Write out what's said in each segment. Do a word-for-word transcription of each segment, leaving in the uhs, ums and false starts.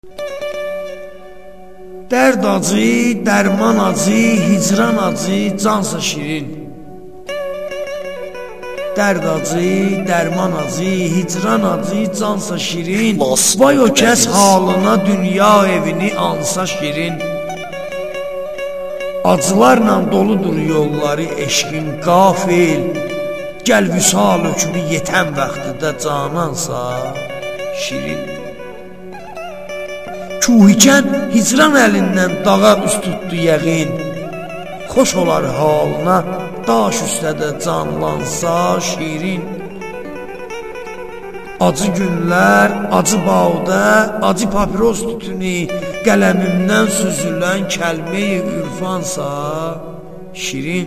Dərd acı, dərman acı, hicran acı, cansa şirin. Dərd acı, dərman acı, hicran acı, cansa şirin. Vay o kəs halına dünya evini ansa şirin. Acılarla doludur yolları eşqin qafil. Gəl vüsal hökmü yetən vaxtıda canansa şirin. Kuhikən hicran əlindən dağa üst tutdu yəqin. Xoş olar halına daş üstədə canlansa şirin. Acı günlər, acı bağda, acı papiros tütünü, qələmimdən süzülən kəlmə-i ürfansa şirin.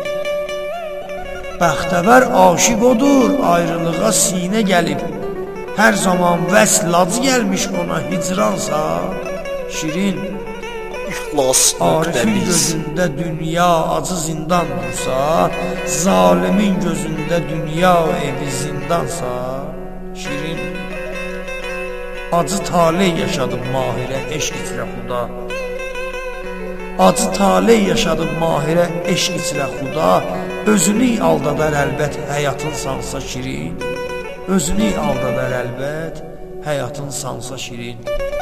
Bəxtəvər aşiq odur, ayrılığa sinə gəlib. Hər zaman vəsl acı gəlmiş ona hicransa şirin. Arifin gözündə dünya acı zindandırsa, zalimin gözündə dünya evi zindansa şirin. Acı taley yaşadım Mahirə eşq içrə xuda. Acı taley yaşadım Mahirə eşq içrə xuda. Özünü aldadar əlbət həyatın sansa şirin. Özünü aldadar əlbət həyatın sansa şirin.